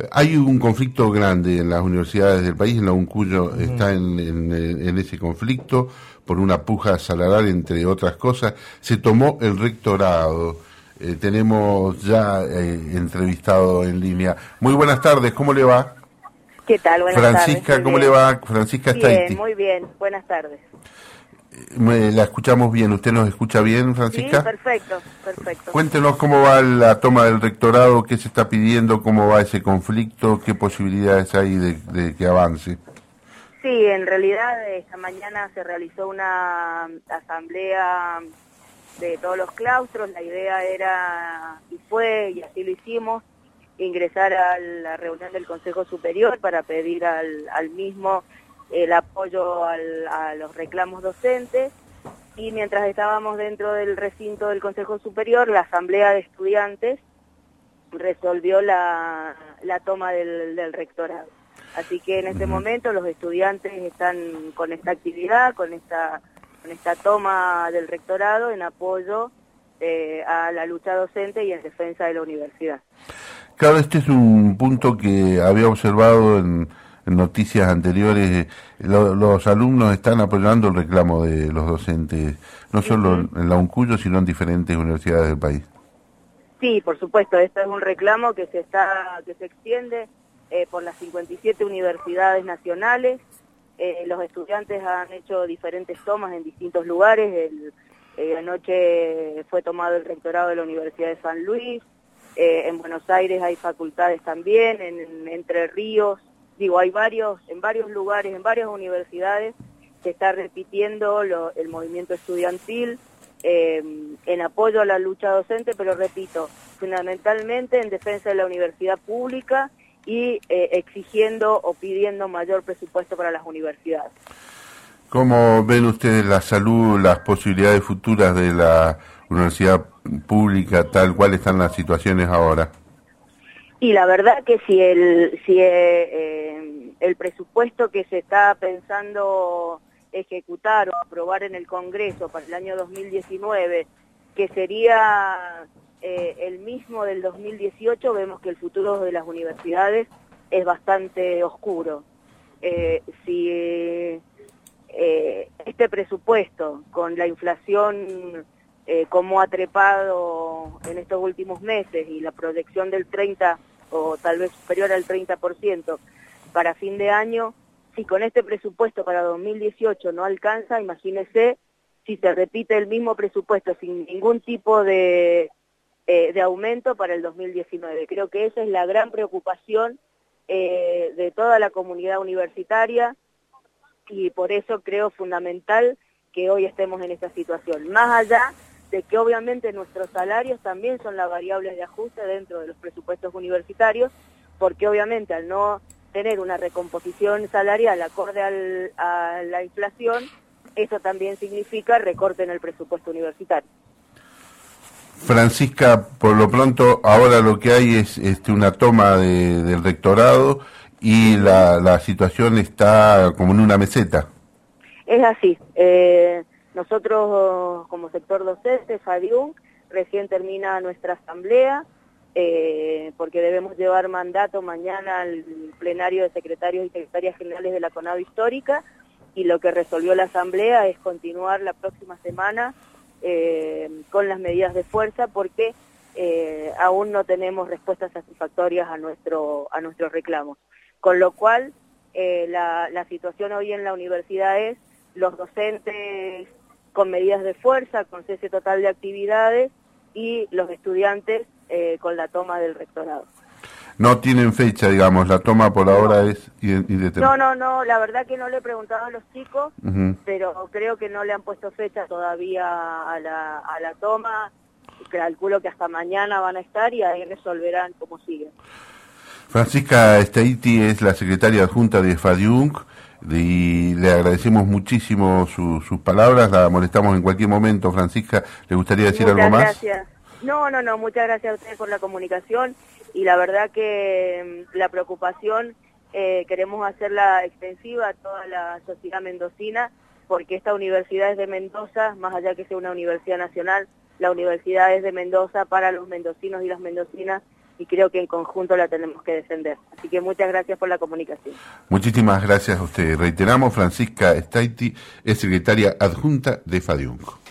Hay un conflicto grande en las universidades del país, en la UNCUYO está en ese conflicto por una puja salarial, entre otras cosas. Se tomó el rectorado. Tenemos ya entrevistado en línea. Muy buenas tardes, ¿cómo le va? ¿Qué tal? Buenas tardes. Francisca, ¿cómo le va? Francisca Bien, Staiti. muy bien. Buenas tardes. La escuchamos bien. ¿Usted nos escucha bien, Sí, Francisca? perfecto, perfecto. Cuéntenos cómo va la toma del rectorado, qué se está pidiendo, cómo va ese conflicto, qué posibilidades hay de que avance. Sí, en realidad esta mañana se realizó una asamblea de todos los claustros. La idea era, y fue, y así lo hicimos, ingresar a la reunión del Consejo Superior para pedir al mismo el apoyo a los reclamos docentes. Y mientras estábamos dentro del recinto del Consejo Superior, la Asamblea de Estudiantes resolvió la toma del rectorado. Así que en este momento los estudiantes están con esta actividad, con esta toma del rectorado en apoyo a la lucha docente y en defensa de la universidad. Claro, este es un punto que había observado en noticias anteriores. Los alumnos están apoyando el reclamo de los docentes, no solo en la UNCUYO, sino en diferentes universidades del país. Sí, por supuesto, esto es un reclamo que se extiende por las 57 universidades nacionales. Los estudiantes han hecho diferentes tomas en distintos lugares. Anoche fue tomado el rectorado de la Universidad de San Luis. En Buenos Aires hay facultades también, en Entre Ríos, hay en varios lugares, en varias universidades se está repitiendo el movimiento estudiantil en apoyo a la lucha docente, pero repito, fundamentalmente en defensa de la universidad pública y exigiendo o pidiendo mayor presupuesto para las universidades. ¿Cómo ven ustedes la salud, las posibilidades futuras de la universidad pública, tal cual están las situaciones ahora? Y la verdad que si el presupuesto que se está pensando ejecutar o aprobar en el Congreso para el año 2019, que sería el mismo del 2018, vemos que el futuro de las universidades es bastante oscuro. Si este presupuesto, con la inflación como ha trepado en estos últimos meses y la proyección del 30 o tal vez superior al 30% para fin de año, si con este presupuesto para 2018 no alcanza, imagínese si se repite el mismo presupuesto sin ningún tipo de aumento para el 2019. Creo que esa es la gran preocupación de toda la comunidad universitaria y por eso creo fundamental que hoy estemos en esta situación. Más allá de que obviamente nuestros salarios también son las variables de ajuste dentro de los presupuestos universitarios, porque obviamente al no tener una recomposición salarial acorde a la inflación, eso también significa recorte en el presupuesto universitario. Francisca, por lo pronto, ahora lo que hay es una toma del rectorado y la situación está como en una meseta. Es así. Nosotros, como sector docente, FADIUNC, recién termina nuestra asamblea, porque debemos llevar mandato mañana al plenario de secretarios y secretarias generales de la CONADO Histórica, y lo que resolvió la asamblea es continuar la próxima semana con las medidas de fuerza, porque aún no tenemos respuestas satisfactorias a nuestros reclamos. Con lo cual, la situación hoy en la universidad es los docentes con medidas de fuerza, con cese total de actividades, y los estudiantes con la toma del rectorado. No tienen fecha, digamos, la toma por ahora es indeterminada. No, la verdad que no le he preguntado a los chicos, pero creo que no le han puesto fecha todavía a la toma. Calculo que hasta mañana van a estar y ahí resolverán cómo sigue. Francisca Staiti es la secretaria adjunta de FADIUNC y le agradecemos muchísimo sus palabras. La molestamos en cualquier momento. Francisca, ¿le gustaría decir algo más? Muchas gracias. No, muchas gracias a ustedes por la comunicación, y la verdad que la preocupación queremos hacerla extensiva a toda la sociedad mendocina, porque esta universidad es de Mendoza, más allá que sea una universidad nacional, la universidad es de Mendoza para los mendocinos y las mendocinas, y creo que en conjunto la tenemos que defender. Así que muchas gracias por la comunicación. Muchísimas gracias a usted. Reiteramos, Francisca Staiti es secretaria adjunta de FADIUNCO.